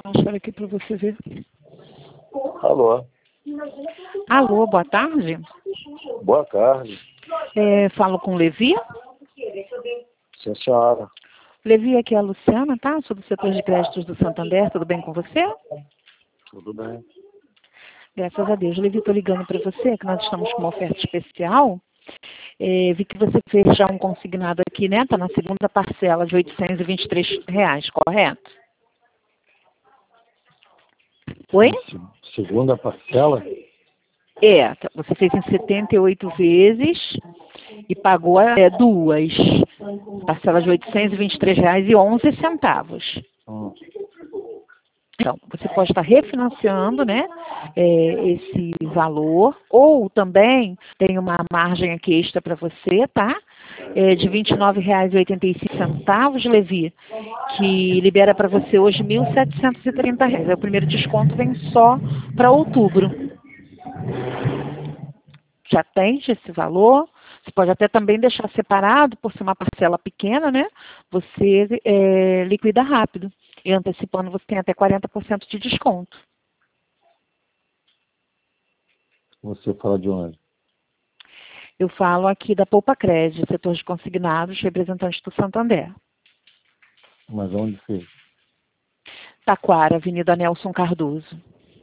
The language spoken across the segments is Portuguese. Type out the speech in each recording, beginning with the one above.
Achar aqui para você ver. Alô. Alô, boa tarde. Boa tarde. Falo com o Levi. Sim, senhora. Levi, aqui é a Luciana, tá? Sou do setor de créditos do Santander. Tudo bem com você? Tudo bem. Graças a Deus. Levi, estou ligando para você, que nós estamos com uma oferta especial. Vi que você fez já um consignado aqui, né? Está na segunda parcela de R$ 823, correto? Oi? Segunda parcela? Você fez em 78 vezes e pagou duas. Parcela de R$ 823,11. Então, você pode estar refinanciando, né, esse valor, ou também tem uma margem aqui extra para você, tá? De R$ 29,85, Levi, que libera para você hoje R$ 1.730. O primeiro desconto vem só para outubro. Já tem esse valor. Você pode até também deixar separado, por ser uma parcela pequena, né? Você liquida rápido. E antecipando, você tem até 40% de desconto. Você fala de onde? Eu falo aqui da Poupa Crédito, setor de consignados, representante do Santander. Mas onde fez? Taquara, Avenida Nelson Cardoso.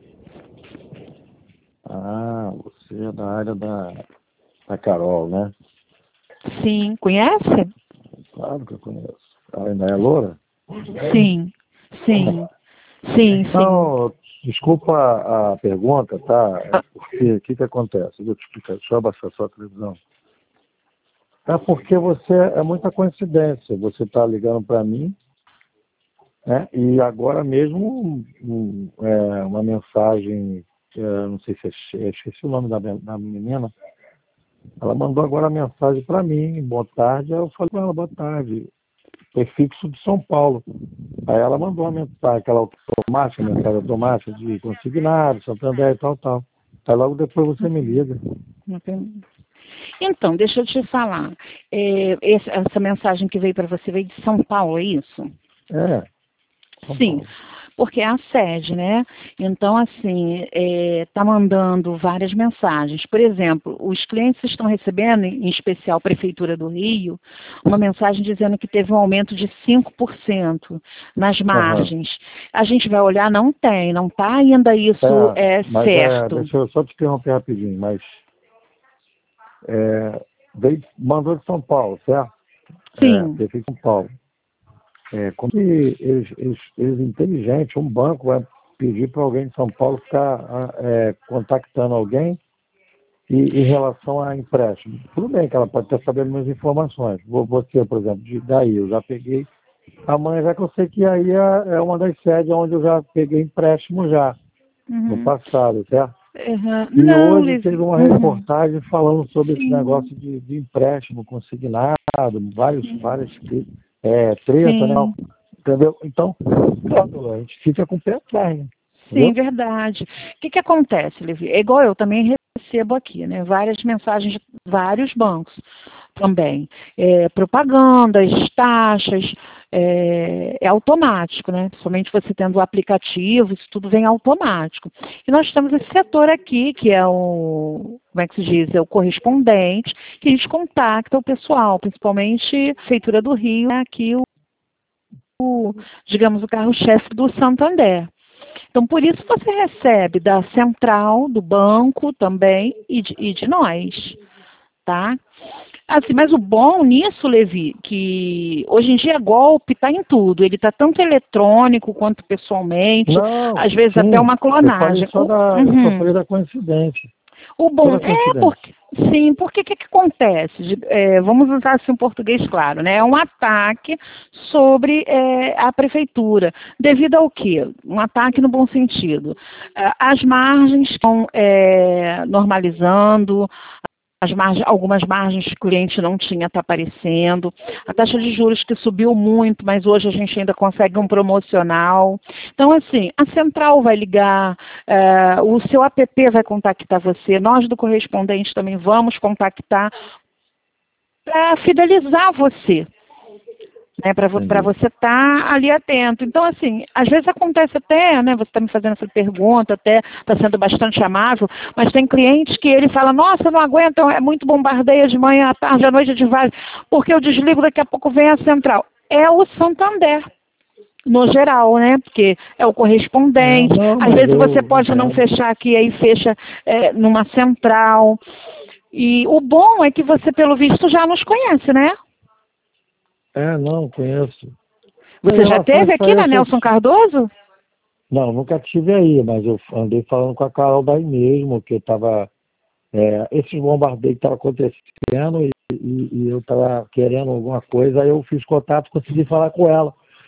Ah, você é da área da Carol, né? Sim, conhece? Claro que eu conheço. Ela ainda é loura? Sim. Não, desculpa a pergunta, tá? Porque o que acontece? Eu vou te explicar. Deixa eu abaixar só a televisão. É porque é muita coincidência. Você está ligando para mim, né? E agora mesmo uma mensagem, não sei se esqueci o nome da menina. Ela mandou agora a mensagem para mim, boa tarde. Aí eu falei com ela, boa tarde. Prefixo de São Paulo. Aí ela mandou uma mensagem, aquela mensagem automática de consignado, Santander e tal. Aí logo depois você me liga. Então, deixa eu te falar. Essa mensagem que veio para você veio de São Paulo, é isso? São Sim, Paulo. porque é a sede, né? Então, assim, está mandando várias mensagens. Por exemplo, os clientes estão recebendo, em especial a Prefeitura do Rio, uma mensagem dizendo que teve um aumento de 5% nas margens. A gente vai olhar, não está ainda isso Mas certo. deixa eu só te interromper rapidinho, mas mandou de São Paulo, certo? Sim. Prefeito de São Paulo. Como que eles inteligentes, um banco vai pedir para alguém de São Paulo ficar contactando alguém em relação a empréstimo? Tudo bem que ela pode estar sabendo minhas informações. Você, por exemplo, daí eu já peguei. Amanhã já que eu sei que aí é uma das sedes onde eu já peguei empréstimo já, no passado, certo? E Não, hoje teve uma reportagem falando sobre esse negócio de empréstimo consignado, várias treta, né? Entendeu? Então, a gente fica com o pé atrás, né? Sim, verdade. O que acontece, Levi? É igual eu também recebo aqui, né? Várias mensagens de vários bancos também. Propagandas, taxas, é automático, né? Somente você tendo o aplicativo, isso tudo vem automático. E nós temos esse setor aqui, que é como é que se diz? É o correspondente, que a gente contacta o pessoal, principalmente a Prefeitura do Rio, né? Aqui digamos, o carro-chefe do Santander. Então, por isso você recebe da central, do banco também e de nós, tá? Assim, mas o bom nisso, Levi, que hoje em dia golpe está em tudo. Ele está tanto eletrônico quanto pessoalmente, às vezes até uma clonagem. Eu só falei da coincidência. O bom porque o que acontece? Vamos usar assim um português claro, né? É um ataque sobre a prefeitura. Devido ao quê? Um ataque no bom sentido. As margens estão normalizando, algumas margens que o cliente não tinha está aparecendo, a taxa de juros que subiu muito, mas hoje a gente ainda consegue um promocional. Então, assim, a central vai ligar, o seu app vai contactar você, nós do correspondente também vamos contactar para fidelizar você. né, para você estar ali atento. Então, assim, às vezes acontece até, né, você está me fazendo essa pergunta, até está sendo bastante amável, mas tem clientes que ele fala, nossa, eu não aguento, é muito bombardeio de manhã, à tarde, à noite, de vários, porque eu desligo, daqui a pouco vem a central. É o Santander, no geral, né? Porque é o correspondente. Não, Às mas vezes eu você pode não entendo. fechar aqui, aí fecha numa central. E o bom é que você, pelo visto, já nos conhece, né? Não, conheço. Em Você já relação a esteve isso aqui aí, na Nelson Cardoso? não, nunca tive aí, mas eu andei falando com a Carol daí mesmo, que eu estava. Esses bombardeios que estavam acontecendo e eu estava querendo alguma coisa, aí eu fiz contato, consegui falar com ela.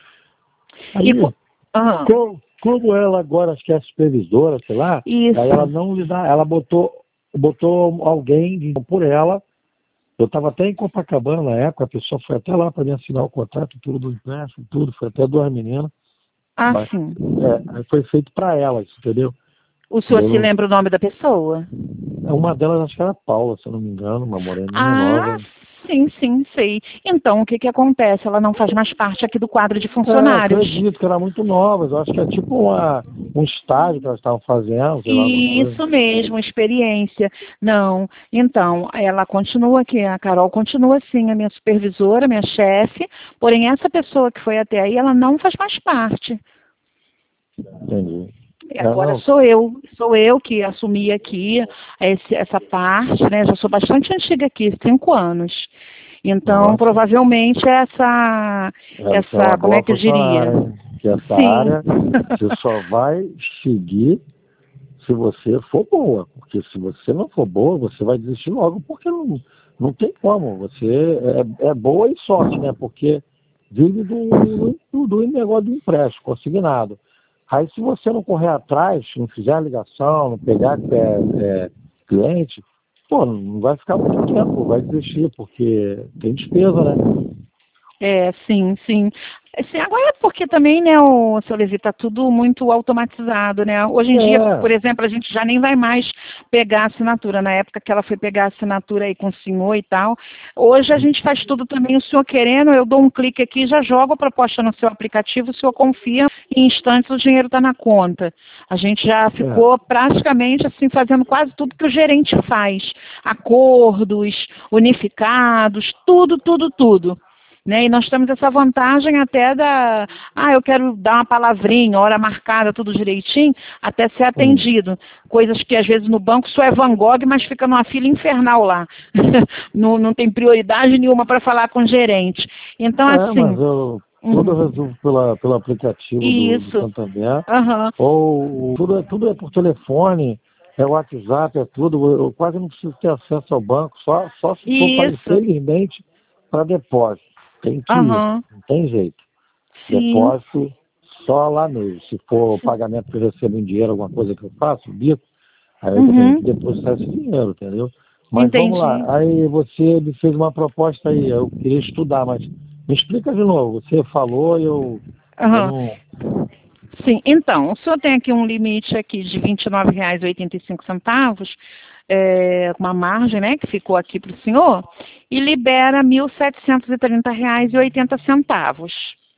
E, Aí, ah, como ela agora acho que é supervisora, sei lá, aí ela isso. não lhe dá, ela botou alguém por ela. Eu estava até em Copacabana na época, a pessoa foi até lá para me assinar o contrato, tudo do empréstimo, tudo, foi até duas meninas, Ah, mas sim. aí foi feito para elas, entendeu? O senhor Eu se não, lembra o nome da pessoa? uma delas acho que era Paula, se eu não me engano, uma moreninha Ah, nova. sim, sim, sei. Então, o que que acontece? Ela não faz mais parte aqui do quadro de funcionários. Acredito que era muito nova, eu acho que é tipo um estágio que elas estavam fazendo, sei lá, alguma coisa. Isso mesmo, experiência. Não, então, ela continua aqui, a Carol continua assim, a minha supervisora, minha chefe, porém essa pessoa que foi até aí, ela não faz mais parte. Entendi. E agora Não, sou eu que assumi aqui essa parte, né? Já sou bastante antiga aqui, 5 anos. Então, nossa, provavelmente você é uma como é boa que eu diria? funcionária, hein? Que essa Sim. área você só vai seguir se você for boa, porque se você não for boa, você vai desistir logo, porque não tem como. Você é boa e sorte, né? Porque vive do negócio do empréstimo, consignado. Aí se você não correr atrás, não fizer a ligação, não pegar cliente, pô, não vai ficar muito tempo, vai desistir, porque tem despesa, né? Sim, sim. Sim, agora é porque também, né, o seu Levi, está tudo muito automatizado, né? Hoje em dia, É, por exemplo, a gente já nem vai mais pegar a assinatura. Na época que ela foi pegar a assinatura aí com o senhor e tal. Hoje a gente faz tudo também, o senhor querendo, eu dou um clique aqui e já jogo a proposta no seu aplicativo, o senhor confia, em instantes o dinheiro está na conta. A gente já é. ficou praticamente assim, fazendo quase tudo que o gerente faz. Acordos, unificados, tudo, tudo, tudo. Né? E nós temos essa vantagem até eu quero dar uma palavrinha, hora marcada, tudo direitinho, até ser Hum. atendido. Coisas que às vezes no banco só é Van Gogh, mas fica numa fila infernal lá. Não tem prioridade nenhuma para falar com o gerente. Então, Mas assim, tudo eu resolvo pelo aplicativo do isso. Santander, Aham. ou tudo é por telefone, é WhatsApp, é tudo. Eu quase não preciso ter acesso ao banco, só se for para, Isso. infelizmente, para depósito. Tem que ir, Aham. não tem jeito. Sim. Depósito só lá mesmo. Se for pagamento que eu recebo em dinheiro, alguma coisa que eu faço, bico, aí eu tenho Uhum. que depositar esse dinheiro, entendeu? Mas vamos lá. Entendi. Aí você me fez uma proposta aí, eu queria estudar, mas me explica de novo. Você falou, eu Aham. não. Sim, então, o senhor tem aqui um limite aqui de R$ 29,85, uma margem, né, que ficou aqui para o senhor, e libera R$ 1.730,80.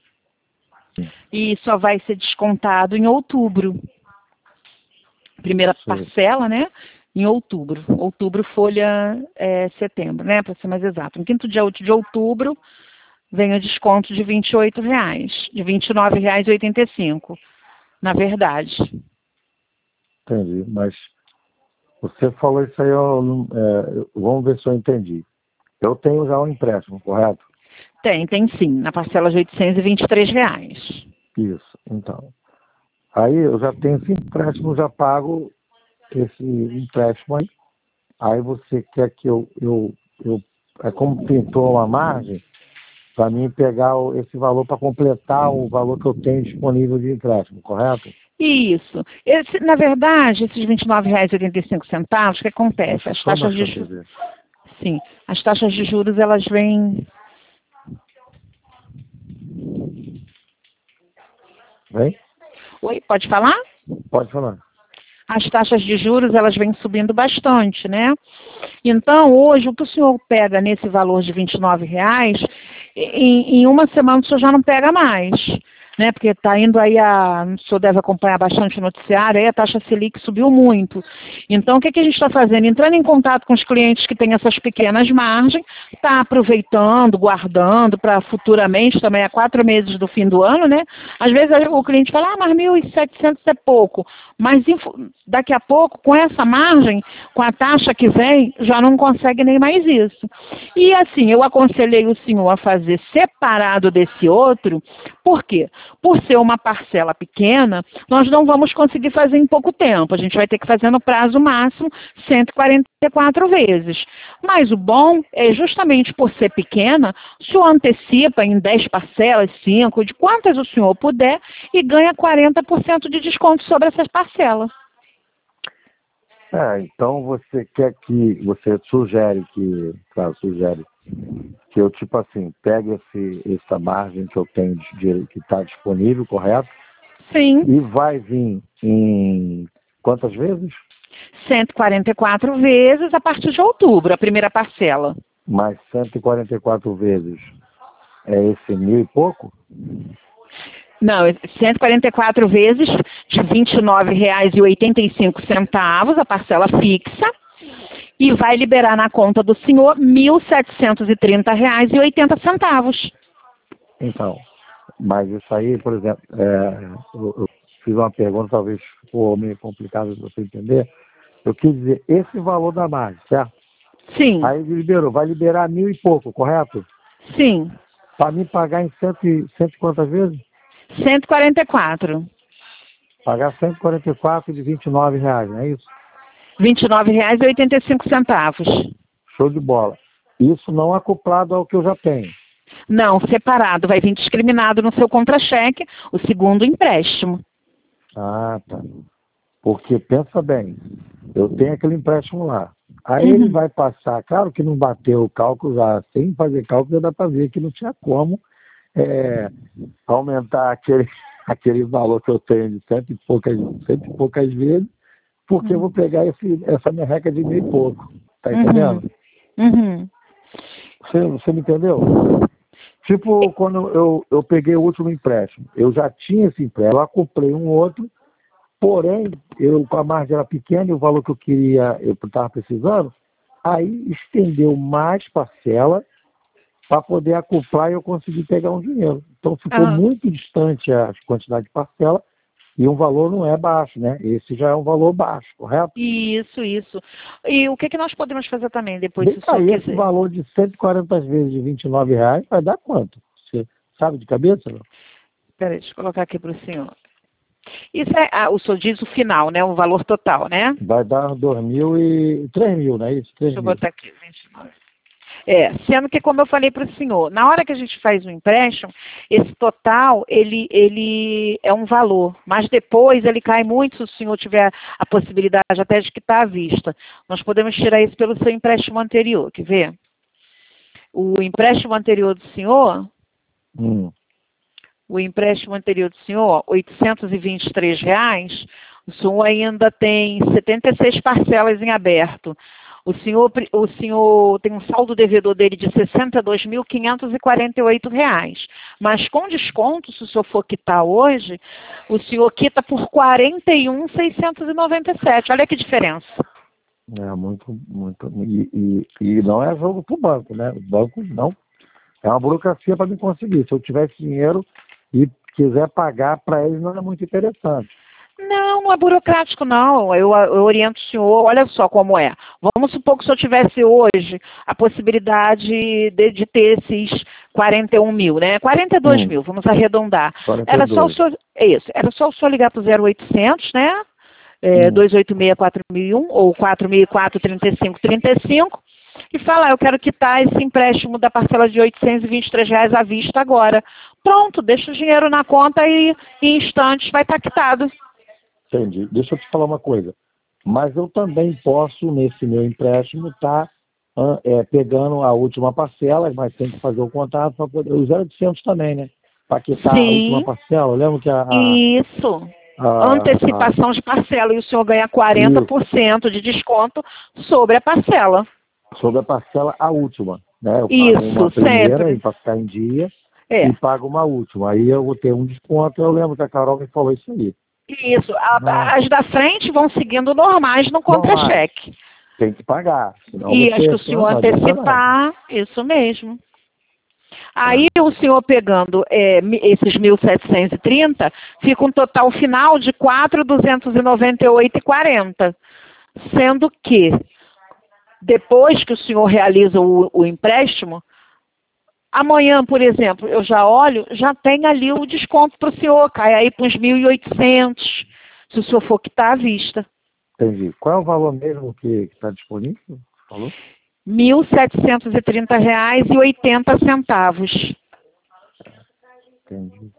E só vai ser descontado em outubro. Primeira Sei, parcela, né, em outubro. Outubro, folha setembro, né, para ser mais exato. No quinto dia útil de outubro, vem o desconto de R$ 28, de R$ 29,85. Na verdade. entendi. Mas você falou isso aí, vamos ver se eu entendi. Eu tenho já um empréstimo, correto? Tem sim, na parcela de R$ 823. Isso, então. Aí eu já tenho esse empréstimo, já pago esse empréstimo aí. Aí você quer que é como pintou uma margem, para mim pegar esse valor para completar o valor que eu tenho disponível de empréstimo, correto? Isso. Na verdade, esses R$ 29,85, o que acontece? Deixa eu As só taxas baixar de a juros, TV. sim, as taxas de juros, elas vêm. Vem? Oi, pode falar? Pode falar. As taxas de juros, elas vêm subindo bastante, né? Então, hoje, o que o senhor pega nesse valor de R$ 29, em uma semana o senhor já não pega mais, né? Porque está indo aí o senhor deve acompanhar bastante o noticiário, aí a taxa Selic subiu muito. Então, o que a gente está fazendo? Entrando em contato com os clientes que têm essas pequenas margens, está aproveitando, guardando para futuramente, também há 4 meses do fim do ano, né? Às vezes o cliente fala, mas 1.700 é pouco. Mas daqui a pouco, com essa margem, com a taxa que vem, já não consegue nem mais isso. E assim, eu aconselhei o senhor a fazer separado desse outro, por quê? Por ser uma parcela pequena, nós não vamos conseguir fazer em pouco tempo. A gente vai ter que fazer no prazo máximo 144 vezes. Mas o bom é justamente por ser pequena, o senhor antecipa em 10 parcelas, 5, de quantas o senhor puder e ganha 40% de desconto sobre essas parcelas. Então você sugere que eu, tipo assim, pegue essa margem que eu tenho que está disponível, correto? Sim. E vai vir em quantas vezes? 144 vezes a partir de outubro, a primeira parcela. Mais 144 vezes é esse 1.000 e pouco? Não, 144 vezes de R$ 29,85 a parcela fixa e vai liberar na conta do senhor R$ 1.730,80. Então, mas isso aí, por exemplo, eu fiz uma pergunta, talvez ficou meio complicado de você entender. Eu quis dizer, esse valor da margem, certo? Sim. Aí vai liberar 1.000 e pouco, correto? Sim. Para mim pagar em cento e quantas vezes? 144. Pagar 144 de R$ 29,00, não é isso? R$ 29,85. Show de bola. Isso não acoplado ao que eu já tenho. Não, separado. Vai vir discriminado no seu contra-cheque o segundo empréstimo. Ah, tá. Porque, pensa bem, eu tenho aquele empréstimo lá. Aí ele vai passar, claro que não bateu o cálculo já, sem fazer cálculo já dá para ver que não tinha como aumentar aquele valor que eu tenho de cento e poucas vezes, porque eu vou pegar essa merreca de 1.000 e pouco. Tá entendendo? Você me entendeu? Tipo, quando eu peguei o último empréstimo, eu já tinha esse empréstimo, eu acoplei um outro, porém, com a margem era pequena e o valor que eu estava precisando, aí estendeu mais parcela para poder acoplar e eu conseguir pegar um dinheiro. Então ficou muito distante a quantidade de parcela e um valor não é baixo, né? Esse já é um valor baixo, correto? Isso. E o que nós podemos fazer também depois, se o senhor quiser? quiser? Esse valor de 140 vezes de R$ 29,00 vai dar quanto? Você sabe de cabeça, não? Peraí, deixa eu colocar aqui para o senhor. Isso é, o senhor diz o final, né? O valor total, né? Vai dar 2.000 e 3.000, não é isso? 3.000. Deixa eu botar aqui, 29. Sendo que, como eu falei para o senhor, na hora que a gente faz o empréstimo, esse total, ele é um valor, mas depois ele cai muito se o senhor tiver a possibilidade até de quitar à vista. Nós podemos tirar isso pelo seu empréstimo anterior, quer ver? O empréstimo anterior do senhor, R$ 823,00, o senhor ainda tem 76 parcelas em aberto. O senhor tem um saldo devedor dele de R$ 62.548. Mas com desconto, se o senhor for quitar hoje, o senhor quita por R$ 41.697. Olha que diferença. Muito. E não é jogo para o banco, né? O banco não. É uma burocracia para me conseguir. Se eu tivesse dinheiro e quiser pagar para eles, não é muito interessante. Não é burocrático, não. Eu oriento o senhor, olha só como é. Vamos supor que o senhor tivesse hoje a possibilidade de ter esses 41 mil, né? 42 mil, vamos arredondar. 42. Era só o senhor ligar para o 0800, né? 286-4001 ou 4004-3535 e falar, eu quero quitar esse empréstimo da parcela de R$ 823,00 à vista agora. Pronto, deixa o dinheiro na conta e em instantes vai estar quitado. Entendi. Deixa eu te falar uma coisa. Mas eu também posso, nesse meu empréstimo, estar pegando a última parcela, mas tem que fazer o contato para poder. Os 0800 também, né? Para quitar a última parcela. Eu lembro que Isso. Antecipação de parcela. E o senhor ganha 40% de desconto sobre a parcela. Sobre a parcela, a última, né? Eu pago Isso, uma primeira sempre. para ficar em dia É. e pago uma última. Aí eu vou ter um desconto, eu lembro que a Carol me falou isso aí. Isso. Não, As da frente vão seguindo normais no normais, contra-cheque. tem que pagar, senão E acho que o você senhor não adianta nada. antecipar, isso mesmo. Tá. Aí o senhor pegando esses 1.730, fica um total final de 4.298,40. Sendo que, depois que o senhor realiza o empréstimo, amanhã, por exemplo, eu já olho, já tem ali o desconto para o senhor, cai aí para uns 1.800, se o senhor for quitar à vista. Entendi. Qual é o valor mesmo que está disponível? Falou? R$ 1.730,80. Entendi.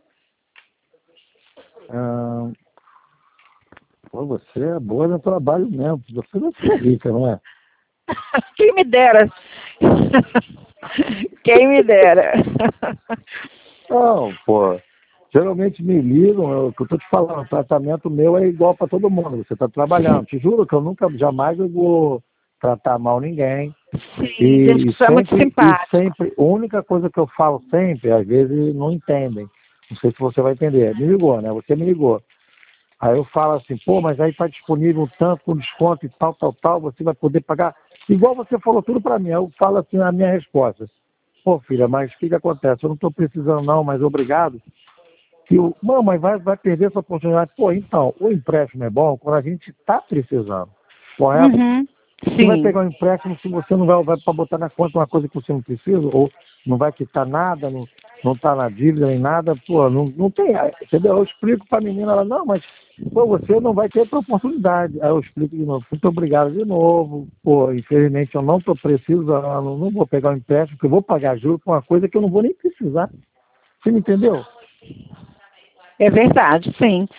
Pô, você é boa no trabalho mesmo. Você não é rica, não é? Quem me dera. Quem me dera. Não, pô. Geralmente me ligam, o que eu estou te falando, o tratamento meu é igual para todo mundo. Você está trabalhando. Te juro que eu nunca, jamais eu vou tratar mal ninguém. Sim, gente, isso é muito simpático. Sempre, a única coisa que eu falo sempre, às vezes não entendem. Não sei se você vai entender. Me ligou, né? Você me ligou. Aí eu falo assim, pô, mas aí está disponível um tanto com desconto e tal, você vai poder pagar. Igual você falou tudo para mim. Aí eu falo assim a minha resposta. Pô, filha, mas o que acontece? Eu não estou precisando não, mas obrigado. Não, mas vai perder essa oportunidade. Pô, então, o empréstimo é bom quando a gente está precisando, correto? Uhum. Você vai Sim. pegar um empréstimo se você não vai para botar na conta uma coisa que você não precisa, ou não vai quitar nada, não está na dívida nem nada, pô, não tem, entendeu? Eu explico para a menina, ela, não, mas pô, você não vai ter outra oportunidade. Aí eu explico de novo, muito obrigado de novo, pô, infelizmente eu não estou precisando, não vou pegar um empréstimo, porque eu vou pagar juros por uma coisa que eu não vou nem precisar. Você me entendeu? É verdade, sim.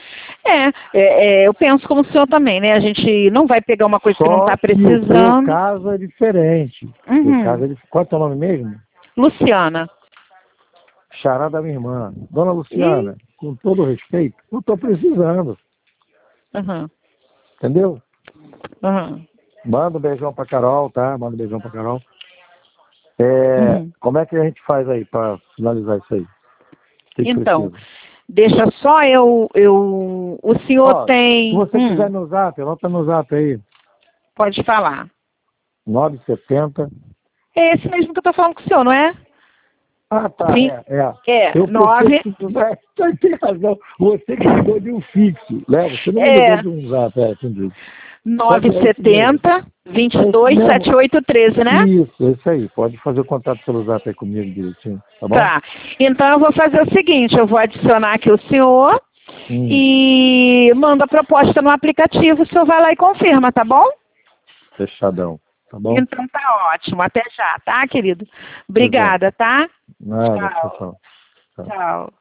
Eu penso como o senhor também, né? A gente não vai pegar uma coisa que não Só está que o teu precisando. caso é diferente. O teu caso Uhum. é diferente. Qual é o teu nome mesmo? Luciana. Xará da minha irmã. Dona E... Luciana, com todo respeito, eu estou precisando. Uhum. Entendeu? Uhum. Manda um beijão pra Carol, tá? Manda um beijão pra Carol. Uhum. Como é que a gente faz aí para finalizar isso aí? O que Então, precisa? deixa só o senhor Ó, se tem... você quiser no zap, anota no zap aí. Pode falar. 970. É esse mesmo que eu tô falando com o senhor, não é? Ah, tá, Sim. Eu pensei 9... que tu tem razão. Você que ligou de um fixo, né? Você não me ligou É, de um zap, entendi. É isso mesmo. 970 É isso 22 mesmo. 7813, né? Isso aí. Pode fazer o contato pelo zap aí comigo direitinho, tá bom? Tá. Então eu vou fazer o seguinte, eu vou adicionar aqui o senhor Hum, e mando a proposta no aplicativo, o senhor vai lá e confirma, tá bom? fechadão, tá bom? Então tá ótimo. Até já, tá, querido? Até já. Obrigada, tá? Nada, tchau, Tchau. tchau. Tchau. Tchau.